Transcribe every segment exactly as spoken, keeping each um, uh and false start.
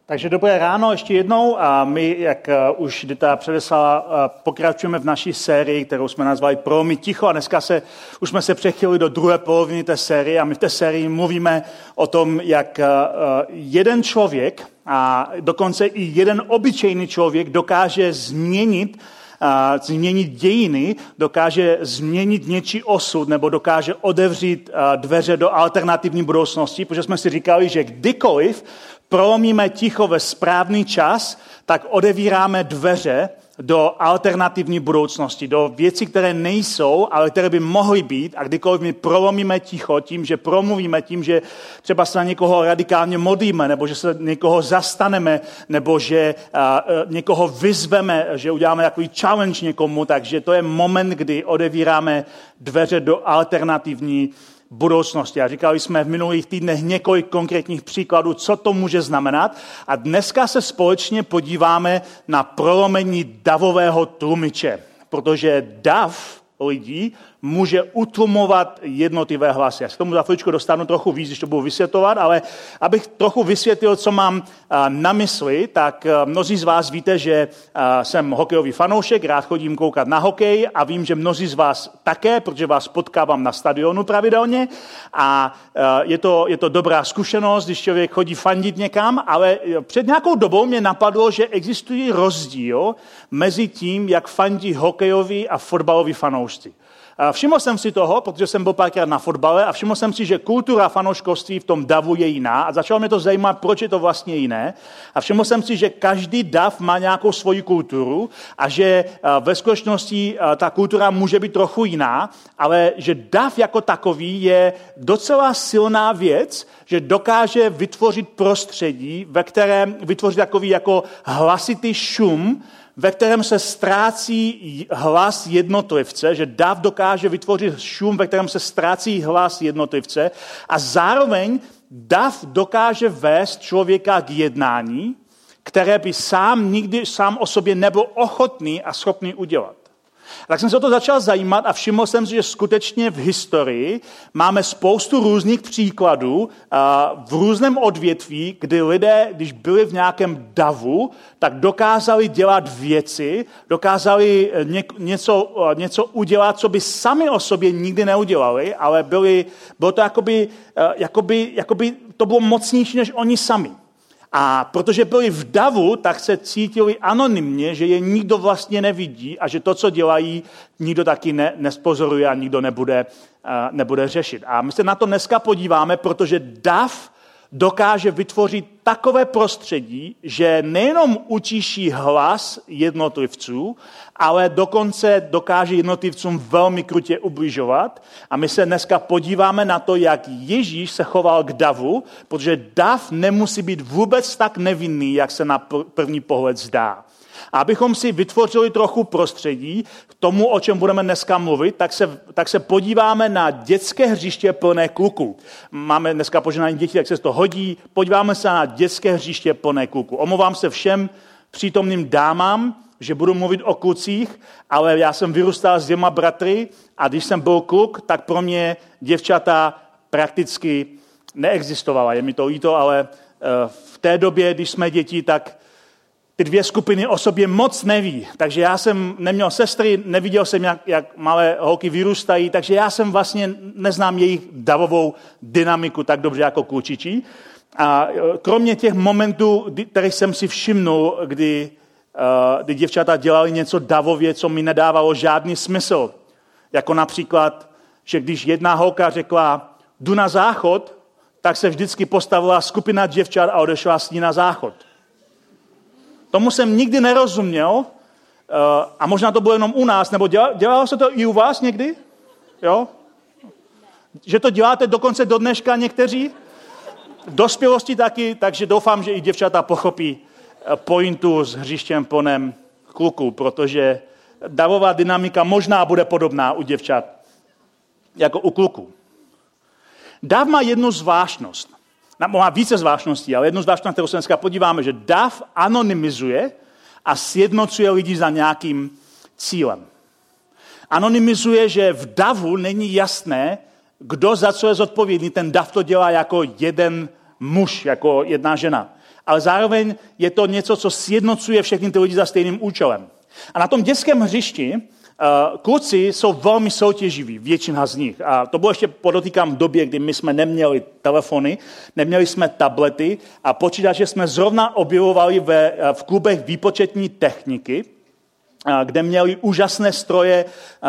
Takže dobré ráno ještě jednou a my, jak už Dita předeslala, pokračujeme v naší sérii, kterou jsme nazvali Prolomy ticho a dneska se, už jsme se přechýlili do druhé poloviny té série a my v té sérii mluvíme o tom, jak jeden člověk a dokonce i jeden obyčejný člověk dokáže změnit Uh, změnit dějiny, dokáže změnit něčí osud nebo dokáže otevřít uh, dveře do alternativní budoucnosti, protože jsme si říkali, že kdykoliv prolomíme ticho ve správný čas, tak otevíráme dveře do alternativní budoucnosti, do věcí, které nejsou, ale které by mohly být. A kdykoliv my prolomíme ticho tím, že promluvíme, tím, že třeba se na někoho radikálně modlíme, nebo že se někoho zastaneme, nebo že uh, někoho vyzveme, že uděláme takový challenge někomu, takže to je moment, kdy otevíráme dveře do alternativní budoucnosti. A říkali jsme v minulých týdnech několik konkrétních příkladů, co to může znamenat. A dneska se společně podíváme na prolomení davového tlumiče, protože dav lidí může utlumovat jednotlivé hlasy. Já se k tomu za chvíličku dostanu trochu víc, když to budu vysvětlovat, ale abych trochu vysvětlil, co mám na mysli, tak mnozí z vás víte, že jsem hokejový fanoušek, rád chodím koukat na hokej a vím, že mnozí z vás také, protože vás potkávám na stadionu pravidelně a je to, je to dobrá zkušenost, když člověk chodí fandit někam, ale před nějakou dobou mě napadlo, že existuje rozdíl mezi tím, jak fandí hokejoví a fotbaloví fanoušci. Všiml jsem si toho, protože jsem byl párkrát na fotbale a všiml jsem si, že kultura fanouškovství v tom davu je jiná a začalo mě to zajímat, proč je to vlastně jiné. A všiml jsem si, že každý dav má nějakou svoji kulturu a že ve skutečnosti ta kultura může být trochu jiná, ale že dav jako takový je docela silná věc, že dokáže vytvořit prostředí, ve kterém vytvořit takový jako hlasitý šum, ve kterém se ztrácí hlas jednotlivce, že dav dokáže vytvořit šum, ve kterém se ztrácí hlas jednotlivce a zároveň dav dokáže vést člověka k jednání, které by sám nikdy sám o sobě nebyl ochotný a schopný udělat. Tak jsem se o to začal zajímat a všiml jsem si, že skutečně v historii máme spoustu různých příkladů v různém odvětví, kdy lidé, když byli v nějakém davu, tak dokázali dělat věci, dokázali něco, něco udělat, co by sami o sobě nikdy neudělali, ale byli, bylo to jakoby, jakoby, jakoby to bylo mocnější než oni sami. A protože byli v davu, tak se cítili anonymně, že je nikdo vlastně nevidí a že to, co dělají, nikdo taky ne, nespozoruje a nikdo nebude, uh, nebude řešit. A my se na to dneska podíváme, protože dav dokáže vytvořit takové prostředí, že nejenom utiší hlas jednotlivců, ale dokonce dokáže jednotlivcům velmi krutě ubližovat. A my se dneska podíváme na to, jak Ježíš se choval k davu, protože dav nemusí být vůbec tak nevinný, jak se na první pohled zdá. A abychom si vytvořili trochu prostředí k tomu, o čem budeme dneska mluvit, tak se, tak se podíváme na dětské hřiště plné kluků. Máme dneska požehnání dětí, tak se to hodí. Podíváme se na dětské hřiště plné kluků. Omlouvám se všem přítomným dámám, že budu mluvit o klucích, ale já jsem vyrůstal s dvěma bratry a když jsem byl kluk, tak pro mě děvčata prakticky neexistovala. Je mi to líto, ale v té době, když jsme děti, tak ty dvě skupiny o sobě moc neví. Takže já jsem neměl sestry, neviděl jsem, jak, jak malé holky vyrůstají, takže já jsem vlastně neznám jejich davovou dynamiku tak dobře jako klučičí. A kromě těch momentů, kterých jsem si všimnul, kdy, uh, kdy děvčata dělali něco davově, co mi nedávalo žádný smysl. Jako například, že když jedna holka řekla, jdu na záchod, tak se vždycky postavila skupina děvčat a odešla s ní na záchod. Tomu jsem nikdy nerozuměl a možná to bylo jenom u nás, nebo dělalo se to i u vás někdy? Jo? Že to děláte dokonce do dneška někteří? V dospělosti taky, takže doufám, že i děvčata pochopí pointu s hřištěm plném kluků, protože davová dynamika možná bude podobná u děvčat jako u kluků. Dav má jednu zvláštnost. Má více zvláštností, ale jednu zvláštnost, na kterou se dneska podíváme, že dav anonymizuje a sjednocuje lidi za nějakým cílem. Anonymizuje, že v davu není jasné, kdo za co je zodpovědný. Ten dav to dělá jako jeden muž, jako jedna žena. Ale zároveň je to něco, co sjednocuje všechny ty lidi za stejným účelem. A na tom dětském hřišti uh, kluci jsou velmi soutěživí, většina z nich. A to bylo ještě, podotýkám, v době, kdy my jsme neměli telefony, neměli jsme tablety a počítače jsme zrovna objevovali ve, v klubech výpočetní techniky, kde měli úžasné stroje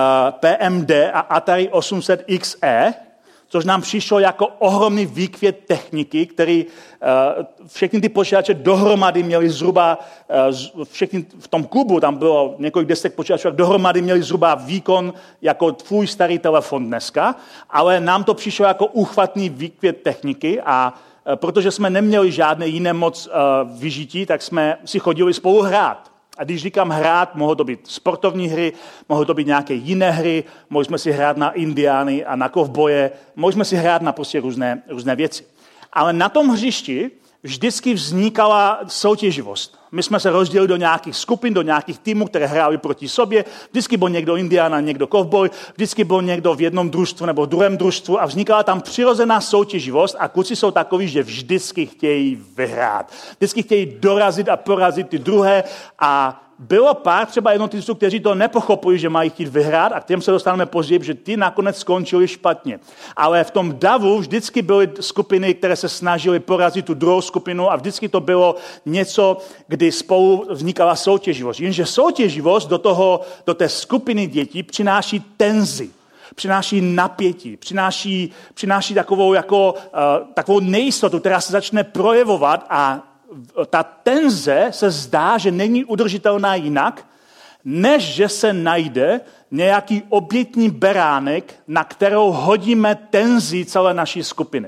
P M D a Atari osm set X E, což nám přišlo jako ohromný výkvět techniky, který všechny ty počítače dohromady měli zhruba, všechny v tom klubu, tam bylo několik desek počítačů, dohromady měli zhruba výkon jako tvůj starý telefon dneska, ale nám to přišlo jako úchvatný výkvět techniky a protože jsme neměli žádné jiné moc vyžití, tak jsme si chodili spolu hrát. A když říkám hrát, mohou to být sportovní hry, mohou to být nějaké jiné hry, mohli jsme si hrát na indiány a na kovboje, mohli jsme si hrát na prostě různé, různé věci. Ale na tom hřišti vždycky vznikala soutěživost. My jsme se rozdělili do nějakých skupin, do nějakých týmů, které hráli proti sobě. Vždycky byl někdo indián, někdo kovboj, vždycky byl někdo v jednom družstvu nebo v druhém družstvu a vznikala tam přirozená soutěživost a kluci jsou takoví, že vždycky chtějí vyhrát. Vždycky chtějí dorazit a porazit ty druhé a bylo pár třeba jednotlivců, kteří to nepochopují, že mají chtít vyhrát a k těm se dostaneme později, že ty nakonec skončili špatně. Ale v tom davu vždycky byly skupiny, které se snažily porazit tu druhou skupinu a vždycky to bylo něco, kdy spolu vznikala soutěživost. Jenže soutěživost do, toho, do té skupiny dětí přináší tenzi, přináší napětí, přináší, přináší takovou, jako, uh, takovou nejistotu, která se začne projevovat a ta tenze se zdá, že není udržitelná jinak, než že se najde nějaký obětní beránek, na kterou hodíme tenzi celé naší skupiny.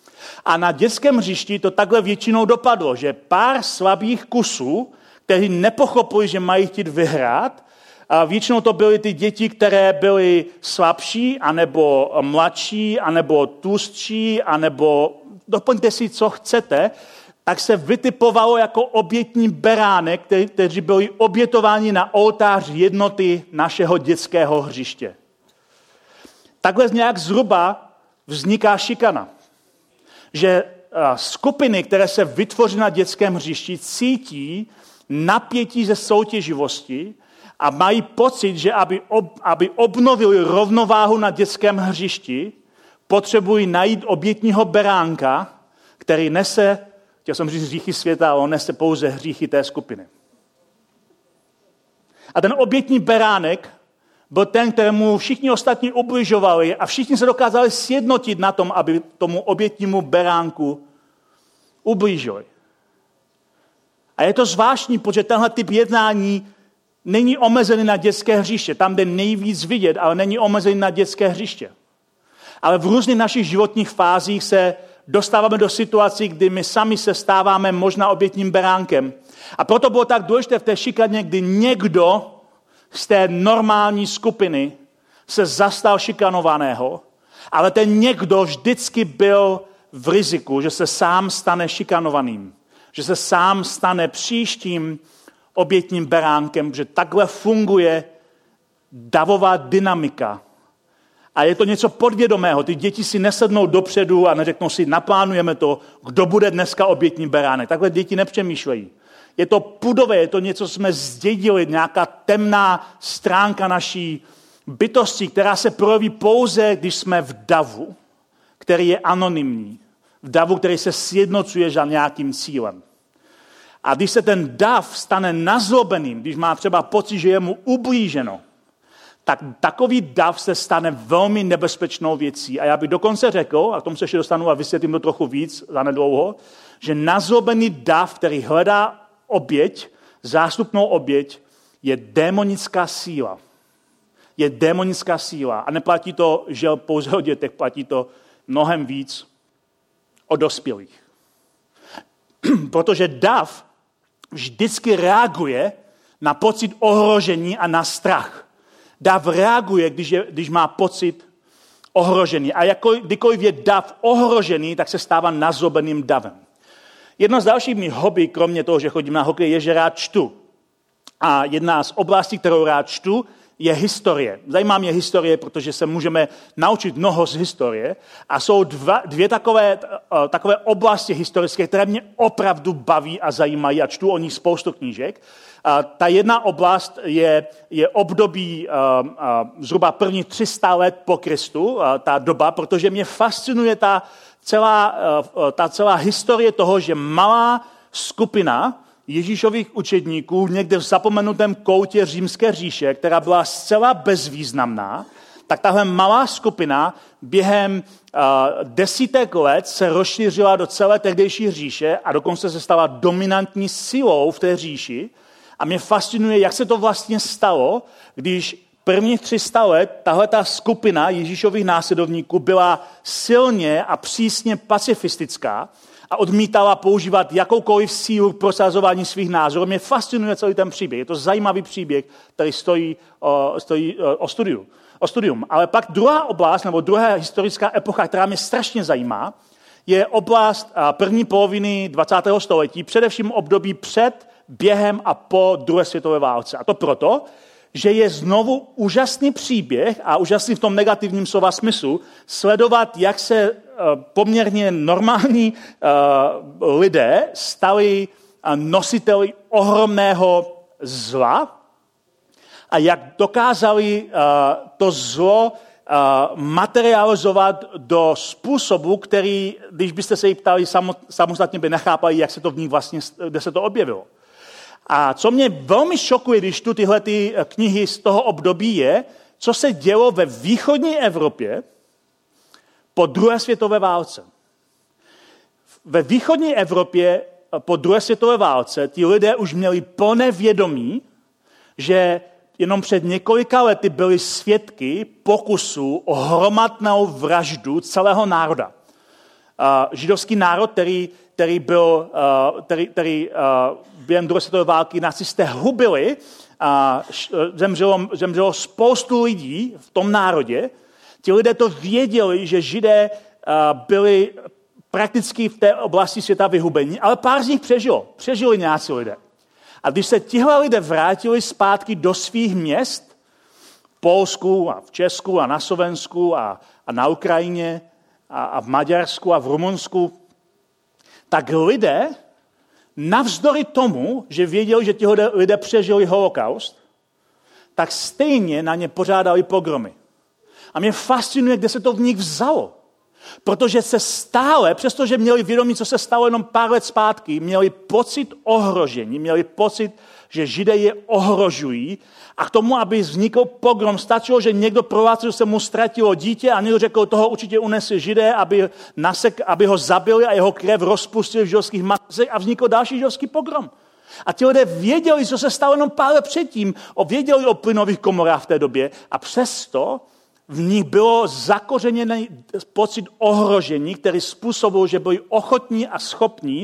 A na dětském hřišti to takhle většinou dopadlo, že pár slabých kusů, kteří nepochopili, že mají chtít vyhrát, a většinou to byly ty děti, které byly slabší, anebo mladší, anebo tlustší, anebo doplňte si, co chcete, tak se vytipovalo jako obětní beránek, který, kteří byli obětováni na oltář jednoty našeho dětského hřiště. Takhle nějak zhruba vzniká šikana. Že skupiny, které se vytvoří na dětském hřišti, cítí napětí ze soutěživosti a mají pocit, že aby, ob, aby obnovili rovnováhu na dětském hřišti, potřebují najít obětního beránka, který nese, chtěl jsem říct hříchy světa, ale on nese pouze hříchy té skupiny. A ten obětní beránek byl ten, kterému všichni ostatní ubližovali a všichni se dokázali sjednotit na tom, aby tomu obětnímu beránku ublížili. A je to zvláštní, protože tenhle typ jednání není omezený na dětské hřiště. Tam jde nejvíc vidět, ale není omezený na dětské hřiště. Ale v různých našich životních fázích se dostáváme do situací, kdy my sami se stáváme možná obětním beránkem. A proto bylo tak důležité v té šikaně, kdy někdo z té normální skupiny se zastal šikanovaného, ale ten někdo vždycky byl v riziku, že se sám stane šikanovaným, že se sám stane příštím obětním beránkem, že takhle funguje davová dynamika. A je to něco podvědomého. Ty děti si nesednou dopředu a neřeknou si, naplánujeme to, kdo bude dneska obětní beránek. Takhle děti nepřemýšlejí. Je to pudové, je to něco, co jsme zdědili, nějaká temná stránka naší bytosti, která se projeví pouze, když jsme v davu, který je anonymní. V davu, který se sjednocuje za nějakým cílem. A když se ten dav stane nazlobeným, když má třeba pocit, že je mu ublíženo, tak takový dav se stane velmi nebezpečnou věcí. A já bych dokonce řekl, a k tomu se ještě dostanu a vysvětlím to trochu víc za nedlouho, že nazlobený dav, který hledá oběť, zástupnou oběť, je démonická síla. Je démonická síla. A neplatí to, že pouze o dětech, platí to mnohem víc o dospělých. Protože dav vždycky reaguje na pocit ohrožení a na strach. Dav reaguje, když, je, když má pocit ohrožení. A jako, kdykoliv je dav ohrožený, tak se stává nazlobeným davem. Jedno z dalších mých hobby, kromě toho, že chodím na hokej, je, že rád čtu. A jedna z oblastí, kterou rád čtu, je historie. Zajímá mě historie, protože se můžeme naučit mnoho z historie a jsou dva, dvě takové, takové oblasti historické, které mě opravdu baví a zajímají a čtu o nich spoustu knížek. A ta jedna oblast je, je období a, a, zhruba první tři sta let po Kristu, a, ta doba, protože mě fascinuje ta celá, a, ta celá historie toho, že malá skupina Ježíšových učedníků někde v zapomenutém koutě Římské říše, která byla zcela bezvýznamná, tak tahle malá skupina během uh, desítek let se rozšířila do celé tehdejší říše a dokonce se stala dominantní silou v té říši. A mě fascinuje, jak se to vlastně stalo, když prvních tři sta let tahleta skupina Ježíšových následovníků byla silně a přísně pacifistická a odmítala používat jakoukoliv sílu k prosazování svých názorů. Mě fascinuje celý ten příběh. Je to zajímavý příběh, který stojí, o, stojí o, o, studiu, o studium. Ale pak druhá oblast, nebo druhá historická epocha, která mě strašně zajímá, je oblast první poloviny dvacátého století, především období před, během a po druhé světové válce. A to proto, že je znovu úžasný příběh a úžasný v tom negativním slova smyslu sledovat, jak se poměrně normální uh, lidé stali nositeli ohromného zla a jak dokázali uh, to zlo uh, materializovat do způsobu, který, když byste se jí ptali, samostatně by nechápali, jak se to v ní vlastně, kde se to objevilo. A co mě velmi šokuje, když tu tyhle ty knihy z toho období je, co se dělo ve východní Evropě po druhé světové válce. Ve východní Evropě po druhé světové válce ti lidé už měli plné vědomí, že jenom před několika lety byli svědky pokusu o hromadnou vraždu celého národa. Židovský národ, který, který byl, který, který během druhé světové války nacisté hubili, a zemřelo, zemřelo spoustu lidí v tom národě. Ti lidé to věděli, že Židé byli prakticky v té oblasti světa vyhubení, ale pár z nich přežilo. Přežili nějací lidé. A když se tihle lidé vrátili zpátky do svých měst, v Polsku a v Česku a na Slovensku a, a na Ukrajině a, a v Maďarsku a v Rumunsku, tak lidé, navzdory tomu, že věděli, že tihle lidé přežili holokaust, tak stejně na ně pořádali pogromy. A mě fascinuje, kde se to v nich vzalo. Protože se stále, přestože měli vědomí, co se stalo jenom pár let zpátky, měli pocit ohrožení, měli pocit, že Židé je ohrožují a k tomu, aby vznikl pogrom, stačilo, že někdo prohlásil, že se mu ztratilo dítě a někdo řekl, toho určitě unesli Židé, aby, nasek, aby ho zabili a jeho krev rozpustili v židovských matcích a vznikl další židovský pogrom. A ti lidé věděli, co se stalo jenom pár let předtím, věděli o plynových komorách v té době a přesto v nich bylo zakořeněný pocit ohrožení, který způsobil, že byli ochotní a schopní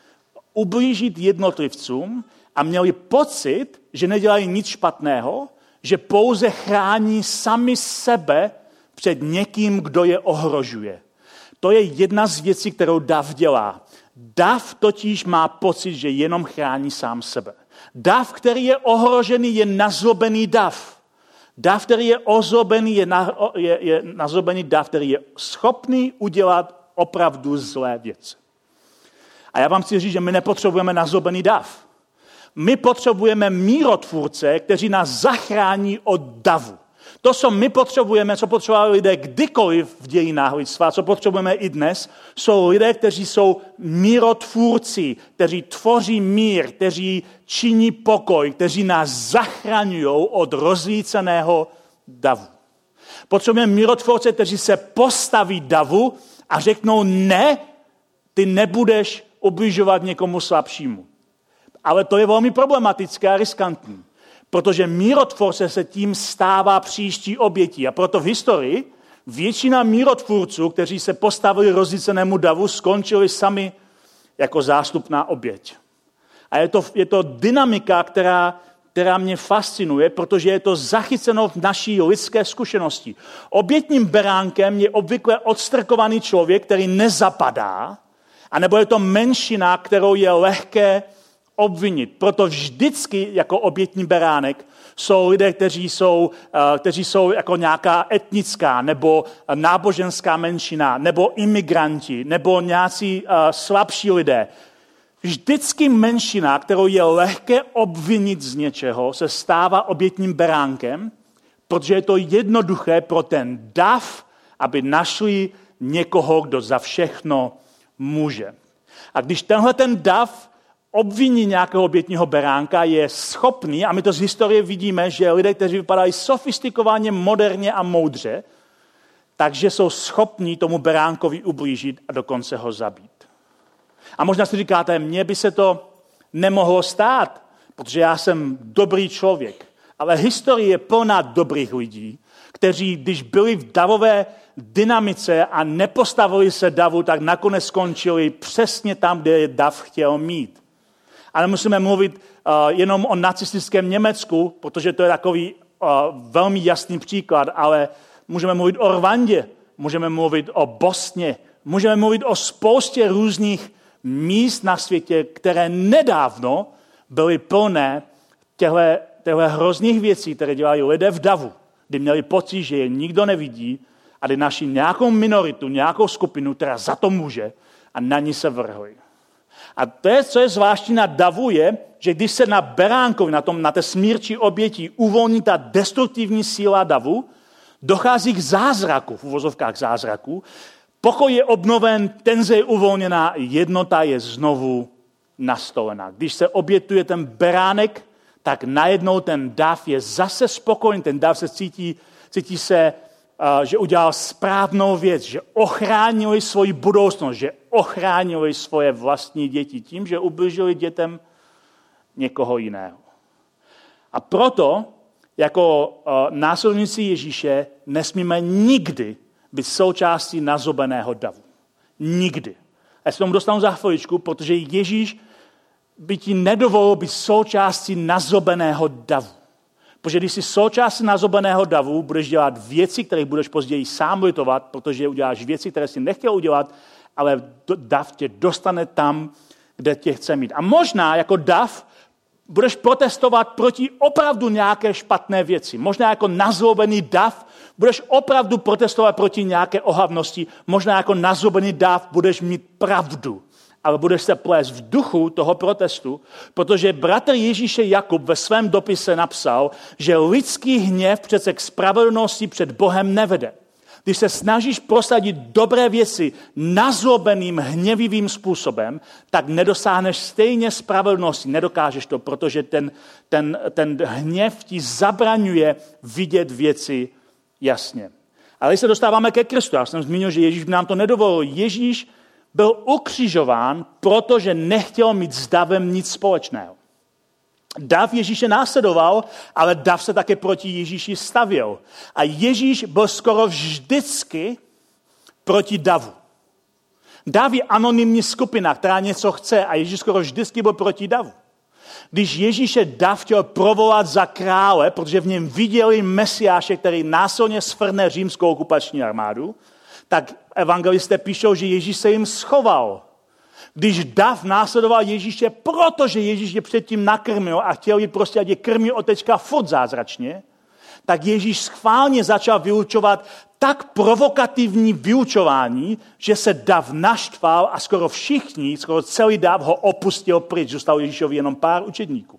ublížit jednotlivcům a měli pocit, že nedělají nic špatného, že pouze chrání sami sebe před někým, kdo je ohrožuje. To je jedna z věcí, kterou dav dělá. Dav totiž má pocit, že jenom chrání sám sebe. Dav, který je ohrožený, je nazlobený dav. Dav, který je ozlobený, je, na, je, je nazlobený dav, který je schopný udělat opravdu zlé věci. A já vám chci říct, že my nepotřebujeme nazlobený dav. My potřebujeme mírotvůrce, kteří nás zachrání od davu. To, co my potřebujeme, co potřebovali lidé kdykoliv v dějinách lidstva, co potřebujeme i dnes, jsou lidé, kteří jsou mírotvůrci, kteří tvoří mír, kteří činí pokoj, kteří nás zachraňují od rozlíceného davu. Potřebujeme mírotvůrce, kteří se postaví davu a řeknou, ne, ty nebudeš ubližovat někomu slabšímu. Ale to je velmi problematické a riskantní. Protože mírotvorce se tím stává příští obětí. A proto v historii většina mírotvůrců, kteří se postavili rozlícenému davu, skončili sami jako zástupná oběť. A je to, je to dynamika, která, která mě fascinuje, protože je to zachyceno v naší lidské zkušenosti. Obětním beránkem je obvykle odstrkovaný člověk, který nezapadá, anebo je to menšina, kterou je lehké obvinit. Proto vždycky jako obětní beránek jsou lidé, kteří jsou, kteří jsou jako nějaká etnická nebo náboženská menšina, nebo imigranti, nebo nějací slabší lidé. Vždycky menšina, kterou je lehké obvinit z něčeho, se stává obětním beránkem, protože je to jednoduché pro ten dav, aby našli někoho, kdo za všechno může. A když tenhle ten dav obviní nějakého obětního beránka, je schopný, a my to z historie vidíme, že lidé, kteří vypadají sofistikovaně, moderně a moudře, takže jsou schopní tomu beránkovi ublížit a dokonce ho zabít. A možná si říkáte, mně by se to nemohlo stát, protože já jsem dobrý člověk. Ale historie je plná dobrých lidí, kteří, když byli v davové dynamice a nepostavili se davu, tak nakonec skončili přesně tam, kde je dav chtěl mít. A nemusíme mluvit uh, jenom o nacistickém Německu, protože to je takový uh, velmi jasný příklad, ale můžeme mluvit o Rwandě, můžeme mluvit o Bosně, můžeme mluvit o spoustě různých míst na světě, které nedávno byly plné těchto hrozných věcí, které dělají lidé v davu, kdy měli pocit, že je nikdo nevidí a kdy našli nějakou minoritu, nějakou skupinu, která za to může a na ní se vrhli. A to je, co je zvláštní na davu, je, že když se na beránkovi, na, tom, na té smírčí oběti uvolní ta destruktivní síla davu, dochází k zázraku, v uvozovkách zázraku, pokoj je obnoven, tenze je uvolněná, jednota je znovu nastolená. Když se obětuje ten beránek, tak najednou ten dav je zase spokojený, ten dav se cítí, cítí se, uh, že udělal správnou věc, že ochránili svoji budoucnost, že ochránili svoje vlastní děti tím, že ublížili dětem někoho jiného. A proto, jako uh, následníci Ježíše, nesmíme nikdy být součástí nazobeného davu. Nikdy. Já se tomu dostanu za chviličku, protože Ježíš by ti nedovolil být součástí nazobeného davu. Protože když jsi součástí nazobeného davu, budeš dělat věci, které budeš později sám litovat, protože uděláš věci, které jsi nechtěl udělat, ale dav tě dostane tam, kde tě chce mít. A možná jako dav budeš protestovat proti opravdu nějaké špatné věci. Možná jako nazlobený dav budeš opravdu protestovat proti nějaké ohavnosti. Možná jako nazlobený dav budeš mít pravdu. Ale budeš se plést v duchu toho protestu, protože bratr Ježíše Jakub ve svém dopise napsal, že lidský hněv přece k spravedlnosti před Bohem nevede. Když se snažíš prosadit dobré věci nazlobeným, hněvivým způsobem, tak nedosáhneš stejně spravedlnosti. Nedokážeš to, protože ten, ten, ten hněv ti zabraňuje vidět věci jasně. Ale když se dostáváme ke Kristu, já jsem zmínil, že Ježíš by nám to nedovolil. Ježíš byl ukřižován, protože nechtěl mít s davem nic společného. Dav Ježíše následoval, ale dav se také proti Ježíši stavěl. A Ježíš byl skoro vždycky proti davu. Dav je anonymní skupina, která něco chce a Ježíš skoro vždycky byl proti davu. Když Ježíše dav chtěl provolat za krále, protože v něm viděli Mesiáše, který násilně svrhne římskou okupační armádu, tak evangelisté píšou, že Ježíš se jim schoval. Když dav následoval Ježíše, protože Ježíš je předtím nakrmil a chtěl jít prostě, ať je krmí od teďka furt zázračně, tak Ježíš schválně začal vyučovat tak provokativní vyučování, že se dav naštval a skoro všichni, skoro celý dav ho opustil pryč. Zůstalo Ježíšovi jenom pár učedníků.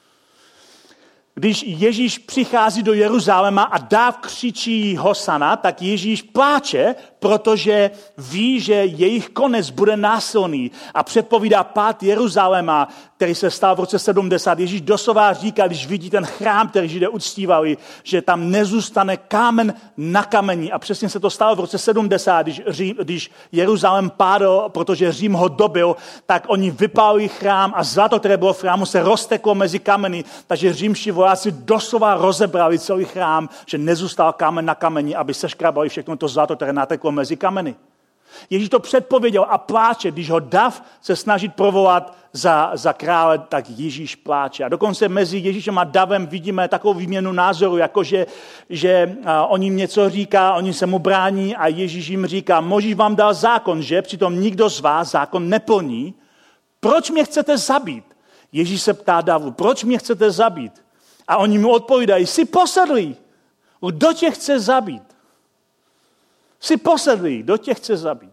Když Ježíš přichází do Jeruzaléma a dav křičí Hosana, tak Ježíš pláče, protože ví, že jejich konec bude násilný a předpovídá pád Jeruzaléma, který se stal v roce sedmdesát. Ježíš doslova říká, když vidí ten chrám, který Židé uctívali, že tam nezůstane kámen na kameni. A přesně se to stalo v roce sedmdesát, když, Řím, když Jeruzalém pádl, protože Řím ho dobil, tak oni vypálili chrám a zlato, které bylo v chrámu, se rozteklo mezi kameny, takže římští vojáci doslova rozebrali celý chrám, že nezůstal kámen na kameni, aby seškrabali všechno to zlato, které nateklo mezi kameny. Ježíš to předpověděl a pláče, když ho dav se snaží provolat za, za krále, tak Ježíš pláče. A dokonce mezi Ježíšem a davem vidíme takovou výměnu názoru, jako že, že on jim něco říká, oni se mu brání a Ježíš jim říká, Mojžíš vám dal zákon, že? Přitom nikdo z vás zákon neplní. Proč mě chcete zabít? Ježíš se ptá Davu, proč mě chcete zabít? A oni mu odpovídají, jsi posedlý. Kdo tě chce zabít? Jsi posedlý, kdo tě chce zabít?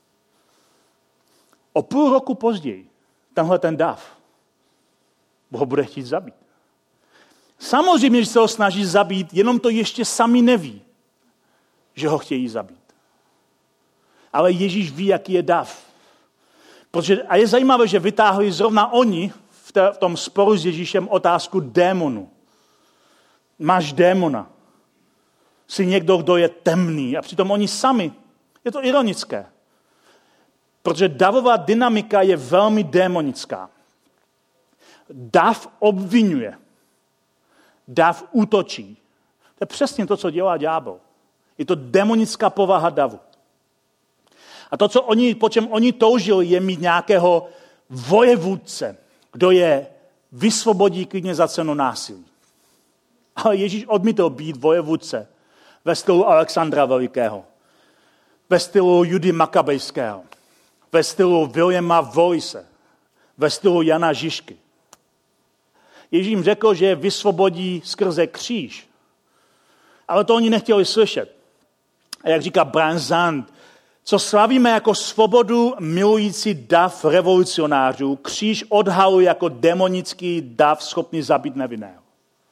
O půl roku později tenhle ten Dav ho bude chtít zabít. Samozřejmě, že se ho snaží zabít, jenom to ještě sami neví, že ho chtějí zabít. Ale Ježíš ví, jaký je Dav. Protože, a je zajímavé, že vytáhli zrovna oni v, té, v tom sporu s Ježíšem otázku démonu. Máš démona. Jsi někdo, kdo je temný. A přitom oni sami. Je to ironické. Protože davová dynamika je velmi démonická. Dav obvinuje. Dav útočí. To je přesně to, co dělá ďábel. Je to démonická povaha davu. A to, co oni, po čem oni toužili, je mít nějakého vojevůdce, kdo je vysvobodí klidně za cenu násilí. Ale Ježíš odmítl být vojevůdce ve stylu Alexandra Velikého, ve stylu Judy Makabejského, ve stylu Williama Wallace, ve stylu Jana Žižky. Ježíš jim řekl, že je vysvobodí skrze kříž. Ale to oni nechtěli slyšet. A jak říká Brian Zand, co slavíme jako svobodu milující dav revolucionářů, kříž odhaluje jako demonický dav schopný zabít nevinného.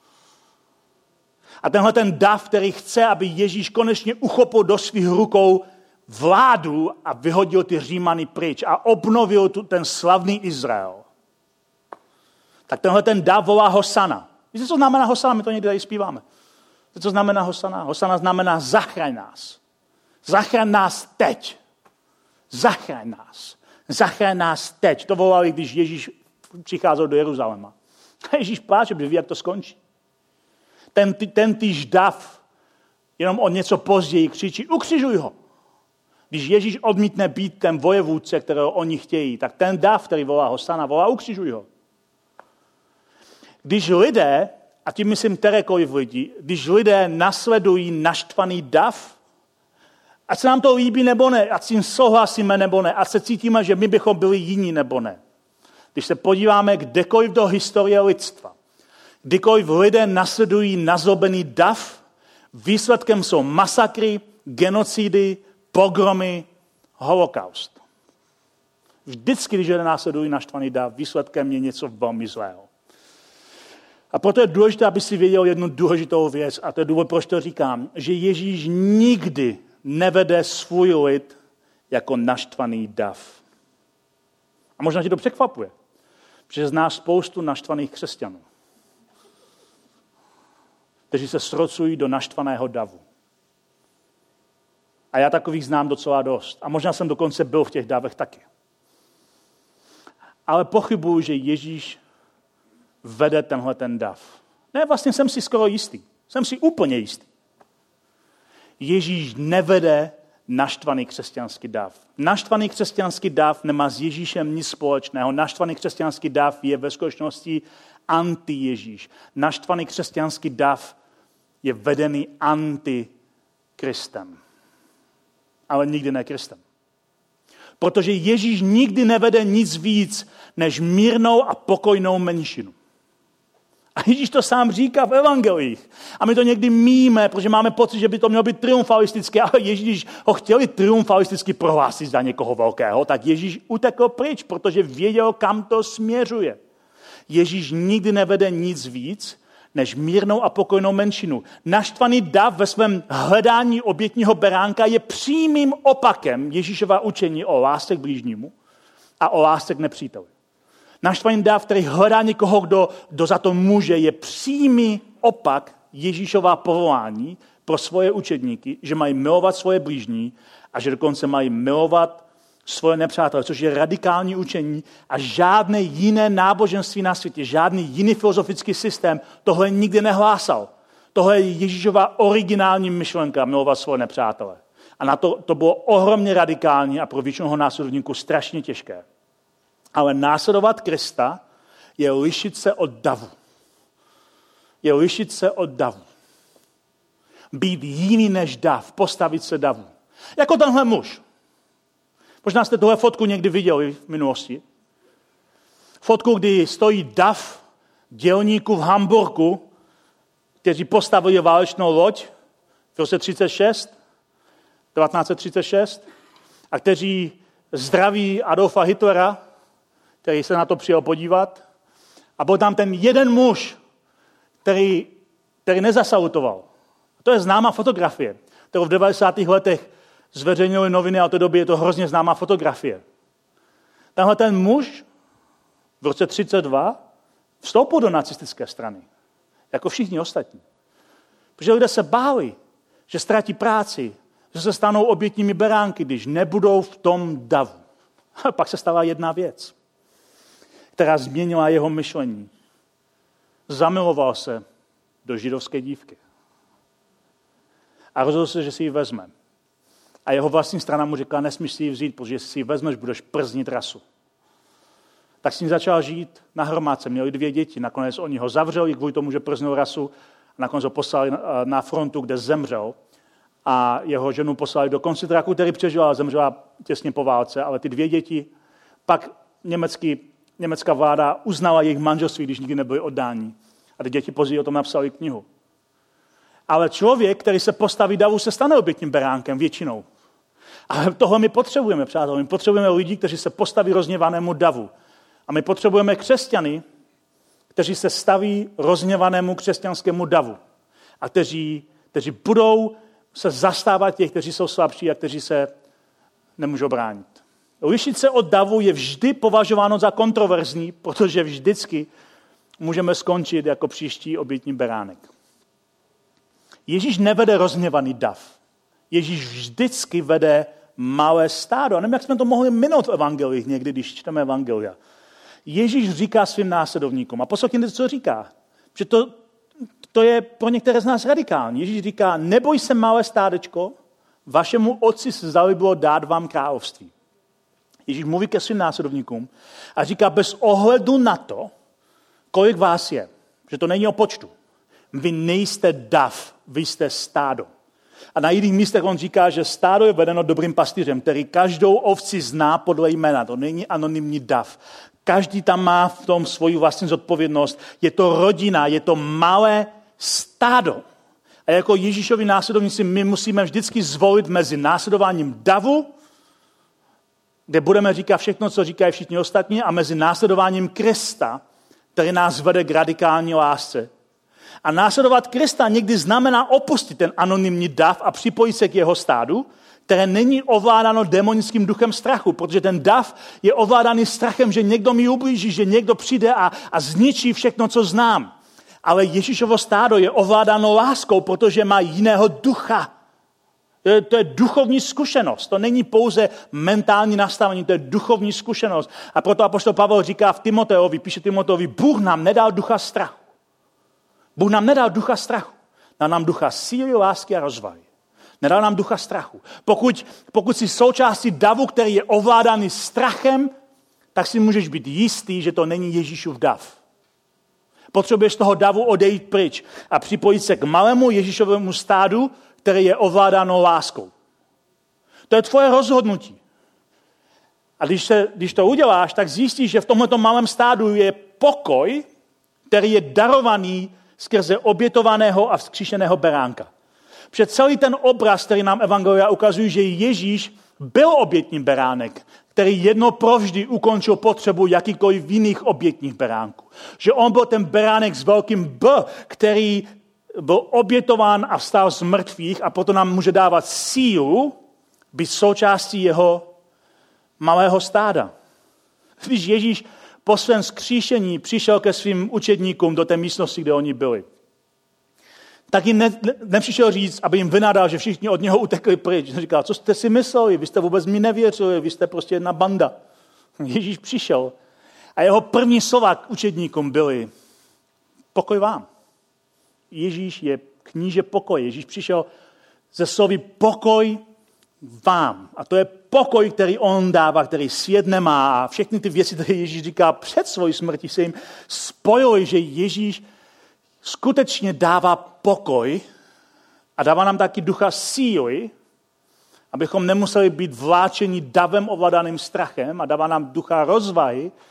A tenhle ten dav, který chce, aby Ježíš konečně uchopil do svých rukou vládu a vyhodil ty Římany pryč a obnovil tu, ten slavný Izrael. Tak tenhle ten dav volá Hosana. Víte, co znamená Hosana? My to někdy tady zpíváme. Víte, co znamená Hosana? Hosana znamená zachraň nás. Zachraň nás teď. Zachraň nás. Zachraň nás teď. To volali, když Ježíš přicházel do Jeruzaléma. A Ježíš pláče, protože ví, jak to skončí. Ten, ten týž dav jenom o něco později křičí, ukřižuj ho. Když Ježíš odmítne být ten vojevůdce, kterého oni chtějí, tak ten dav, který volá Hosana, volá ukřižuj ho. Když lidé, a tím myslím kterékoliv lidi, když lidé nasledují naštvaný dav, ať se nám to líbí nebo ne, ať s tím souhlasíme nebo ne, ať se cítíme, že my bychom byli jiní nebo ne. Když se podíváme kdekoliv do historie lidstva, kdykoliv lidé nasledují nazlobený dav, výsledkem jsou masakry, genocidy, pogromy, holokaust. Vždycky, když lidé následují naštvaný dav, výsledkem je něco velmi zlého. A proto je důležité, aby si věděl jednu důležitou věc, a to je důvod, proč to říkám, že Ježíš nikdy nevede svůj lid jako naštvaný dav. A možná tě to překvapuje, protože znáš spoustu naštvaných křesťanů, kteří se srocují do naštvaného davu. A já takových znám docela dost. A možná jsem dokonce byl v těch davech taky. Ale pochybuju, že Ježíš vede tenhle ten dav. Ne, vlastně jsem si skoro jistý. Jsem si úplně jistý. Ježíš nevede naštvaný křesťanský dav. Naštvaný křesťanský dav nemá s Ježíšem nic společného. Naštvaný křesťanský dav je ve skutečnosti anti-Ježíš. Naštvaný křesťanský dav je vedený anti-Kristem. Ale nikdy ne Kristem. Protože Ježíš nikdy nevede nic víc než mírnou a pokojnou menšinu. A Ježíš to sám říká v evangelích. A my to někdy míme, protože máme pocit, že by to mělo být triumfalistické, ale Ježíš ho chtěli triumfalisticky prohlásit za někoho velkého, tak Ježíš utekl pryč, protože věděl, kam to směřuje. Ježíš nikdy nevede nic víc, než mírnou a pokojnou menšinu. Naštvaný dav ve svém hledání obětního beránka je přímým opakem Ježíšova učení o lásce k blížnímu a o lásce k nepříteli. Naštvaný dav, který hledá někoho, kdo, kdo za to může, je přímý opak Ježíšova povolání pro svoje učedníky, že mají milovat svoje blížní a že dokonce mají milovat svoje nepřátele, což je radikální učení a žádné jiné náboženství na světě, žádný jiný filozofický systém tohle nikdy nehlásal. Tohle je Ježíšova originální myšlenka, milovat svoje nepřátele. A na to, to bylo ohromně radikální a pro většinu následovníků strašně těžké. Ale následovat Krista je lišit se od davu. Je lišit se od davu. Být jiný než dav, postavit se davu. Jako tenhle muž. Možná jste tohle fotku někdy viděli v minulosti. fotku, kdy stojí dav dělníků v Hamburku, kteří postavili válečnou loď v roce třicet šest, devatenáct třicet šest, a kteří zdraví Adolfa Hitlera, který se na to přijel podívat. A byl tam ten jeden muž, který, který nezasalutoval. To je známá fotografie, kterou v devadesátých letech zveřejnily noviny a od té doby je to hrozně známá fotografie. Tenhle ten muž v roce třicet dva vstoupil do nacistické strany, jako všichni ostatní. Protože lidé se báli, že ztratí práci, že se stanou obětními beránky, když nebudou v tom davu. A pak se stala jedna věc, která změnila jeho myšlení. Zamiloval se do židovské dívky. A rozhodl se, že si ji vezme. A jeho vlastní strana mu řekla, nesmíš si ji vzít, protože jestli si ji vezmeš, budeš prznit rasu. Tak s ním začal žít na hromádce. Měli dvě děti. Nakonec oni ho zavřeli kvůli tomu, že prznul rasu. Nakonec ho poslali na frontu, kde zemřel. A jeho ženu poslali do koncentráku, který přežil, a zemřela těsně po válce. Ale ty dvě děti, pak německý, německá vláda uznala jejich manželství, když nikdy nebyli oddáni. A ty děti později o tom napsali knihu. Ale člověk, který se postaví davu, se stane obětním beránkem většinou. Ale tohle my potřebujeme, přátelé. My potřebujeme lidi, kteří se postaví rozhněvanému davu. A my potřebujeme křesťany, kteří se staví rozhněvanému křesťanskému davu. A kteří, kteří budou se zastávat těch, kteří jsou slabší a kteří se nemůžou bránit. Lišit se od davu je vždy považováno za kontroverzní, protože vždycky můžeme skončit jako příští obětní beránek. Ježíš nevede rozhněvaný dav. Ježíš vždycky vede malé stádo. A nevím, jak jsme to mohli minout v evangelích někdy, když čteme evangelia. Ježíš říká svým následovníkům, a poslouchejte, co říká, že to, to je pro některé z nás radikální. Ježíš říká, neboj se, malé stádečko, vašemu otci se zalíbilo dát vám království. Ježíš mluví ke svým následovníkům a říká, bez ohledu na to, kolik vás je, že to není o počtu. Vy nejste dav, vy jste stádo. A na jiných místech on říká, že stádo je vedeno dobrým pastýřem, který každou ovci zná podle jména. To není anonymní dav. Každý tam má v tom svoji vlastní zodpovědnost. Je to rodina, je to malé stádo. A jako Ježíšovi následovníci my musíme vždycky zvolit mezi následováním davu, kde budeme říkat všechno, co říkají všichni ostatní, a mezi následováním Krista, který nás vede k radikální lásce. A následovat Krista někdy znamená opustit ten anonymní dav a připojit se k jeho stádu, které není ovládáno démonickým duchem strachu, protože ten dav je ovládaný strachem, že někdo mi ublíží, že někdo přijde a, a zničí všechno, co znám. Ale Ježíšovo stádo je ovládáno láskou, protože má jiného ducha. To je, to je duchovní zkušenost. To není pouze mentální nastavení, to je duchovní zkušenost. A proto apoštol Pavel říká v Timoteovi, píše Timoteovi, Bůh nám nedal ducha strachu. Bůh nám nedal ducha strachu. Dal nám ducha síly, lásky a rozvahy. Nedal nám ducha strachu. Pokud, pokud jsi součástí davu, který je ovládaný strachem, tak si můžeš být jistý, že to není Ježíšův dav. Potřebuješ z toho davu odejít pryč a připojit se k malému Ježíšovému stádu, který je ovládáno láskou. To je tvoje rozhodnutí. A když, se, když to uděláš, tak zjistíš, že v tomto malém stádu je pokoj, který je darovaný skrze obětovaného a vzkříšeného beránka. Před celý ten obraz, který nám evangelia ukazují, že Ježíš byl obětní beránek, který jedno provždy ukončil potřebu jakýkoliv jiných obětních beránků. Že on byl ten beránek s velkým B, který byl obětován a vstal z mrtvých a proto nám může dávat sílu být součástí jeho malého stáda. Když Ježíš po svém vzkříšení přišel ke svým učedníkům do té místnosti, kde oni byli, tak jim ne, nepřišel říct, aby jim vynadal, že všichni od něho utekli pryč. Říkal, co jste si mysleli, vy jste vůbec mi nevěřili, vy jste prostě jedna banda. Ježíš přišel a jeho první slova k učedníkům byly, pokoj vám. Ježíš je kníže pokoje. Ježíš přišel ze slovy pokoj vám. A to je pokoj, který on dává, který svět nemá. A všechny ty věci, které Ježíš říká před svojí smrtí, se jim spojily, že Ježíš skutečně dává pokoj a dává nám taky ducha síly, abychom nemuseli být vláčeni davem ovládaným strachem, a dává nám ducha rozvahy,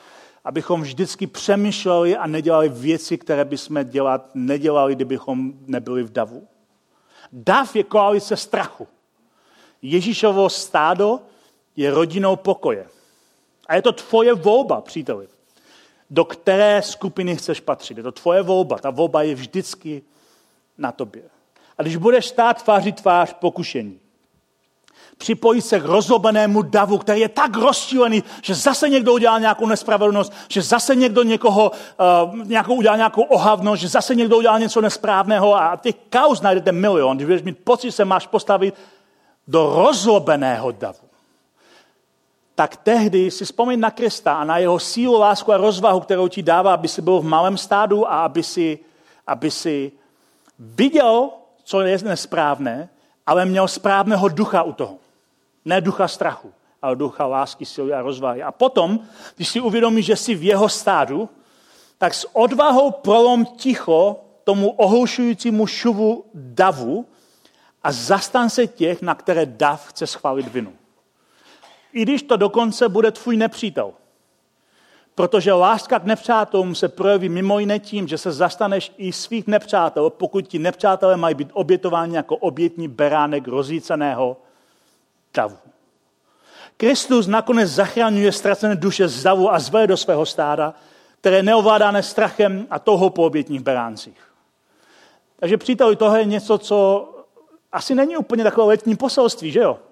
abychom vždycky přemýšleli a nedělali věci, které bychom dělat nedělali, kdybychom nebyli v davu. Dav je koalice strachu. Ježíšovo stádo je rodinou pokoje. A je to tvoje volba, příteli, do které skupiny chceš patřit. Je to tvoje volba. Ta volba je vždycky na tobě. A když budeš stát tváří tvář pokušení, připojí se k rozlobenému davu, který je tak rozčílený, že zase někdo udělal nějakou nespravedlnost, že zase někdo někoho uh, nějakou, udělal nějakou ohavnost, že zase někdo udělal něco nesprávného a těch kauz najdete milion, když budeš mít pocit, že se máš postavit do rozlobeného davu. Tak tehdy si vzpomeň na Krista a na jeho sílu, lásku a rozvahu, kterou ti dává, aby si byl v malém stádu a aby si, aby si viděl, co je nesprávné, ale měl správného ducha u toho. Ne ducha strachu, ale ducha lásky, síly a rozvahy. A potom, když si uvědomíš, že jsi v jeho stádu, tak s odvahou prolom ticho tomu ohlušujícímu šuvu davu a zastan se těch, na které dav chce schválit vinu. I když to dokonce bude tvůj nepřítel. Protože láska k nepřátelům se projeví mimo jiné tím, že se zastaneš i svých nepřátel, pokud ti nepřátelé mají být obětováni jako obětní beránek rozjíceného davu. Kristus nakonec zachraňuje ztracené duše z davu a zvede do svého stáda, které je neovládané strachem a touhou po obětních beráncích. Takže příteli, tohle je něco, co asi není úplně takové letní poselství, že jo?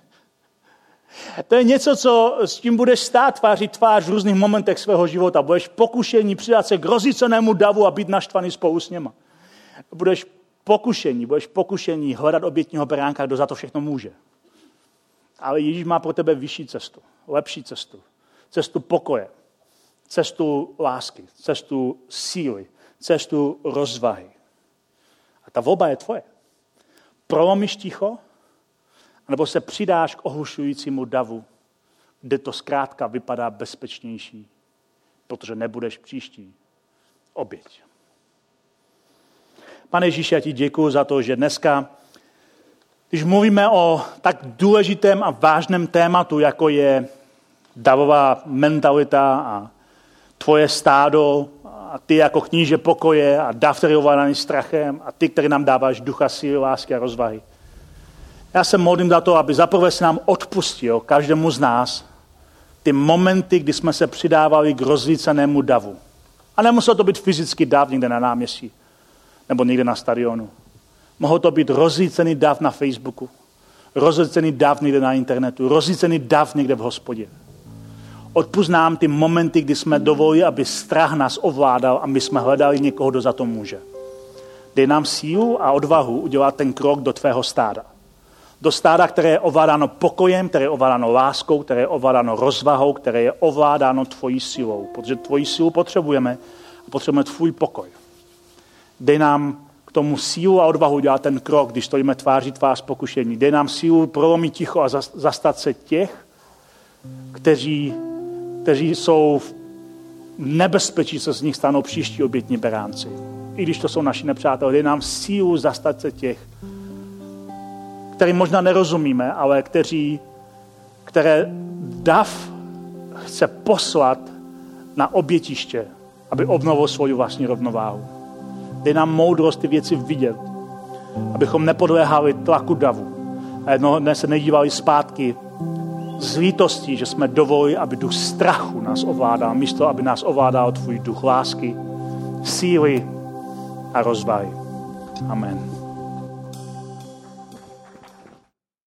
To je něco, co, s tím budeš stát tváří tvář v různých momentech svého života. Budeš pokušení přidat se k rozjícenému davu a být naštvaný spolu s něma. Budeš pokušení, budeš pokušení hledat obětního beránka, kdo za to všechno může. Ale Ježíš má pro tebe vyšší cestu, lepší cestu. Cestu pokoje, cestu lásky, cestu síly, cestu rozvahy. A ta volba je tvoje. Prolomíš ticho, nebo se přidáš k ohlušujícímu davu, kde to zkrátka vypadá bezpečnější, protože nebudeš příští oběť. Pane Ježíši, já ti děkuju za to, že dneska, když mluvíme o tak důležitém a vážném tématu, jako je davová mentalita a tvoje stádo a ty jako kníže pokoje a dav, který je ovládaný strachem a ty, který nám dáváš ducha, síly, lásky a rozvahy. Já se modlím za to, aby zaprvé se nám odpustil každému z nás ty momenty, kdy jsme se přidávali k rozvícenému davu. A nemusel to být fyzický dav někde na náměstí nebo někde na stadionu. Mohl to být rozvícený dav na Facebooku, rozvícený dav někde na internetu, rozvícený dav někde v hospodě. Odpusť nám ty momenty, kdy jsme dovolili, aby strach nás ovládal a my jsme hledali někoho, kdo za to může. Dej nám sílu a odvahu udělat ten krok do tvého stáda. Do stáda, které je ovládáno pokojem, které je ovládáno láskou, které je ovládáno rozvahou, které je ovládáno tvojí silou. Protože tvoji silu potřebujeme a potřebujeme tvůj pokoj. Dej nám k tomu sílu a odvahu dělat ten krok, když stojíme tváří tvář pokušení. Dej nám sílu prolomit ticho a zastat se těch, kteří, kteří jsou v nebezpečí, se z nich stanou příští obětní beránci. I když to jsou naši nepřátelé, dej nám sílu zastat se těch, kterým možná nerozumíme, ale kteří, které dav chce poslat na obětiště, aby obnovil svou vlastní rovnováhu. Dej nám moudrost ty věci vidět, abychom nepodléhali tlaku davu a jednoho dne se nedívali zpátky z lítostí, že jsme dovolili, aby duch strachu nás ovládal, místo aby nás ovládal tvůj duch lásky, síly a rozvahy. Amen.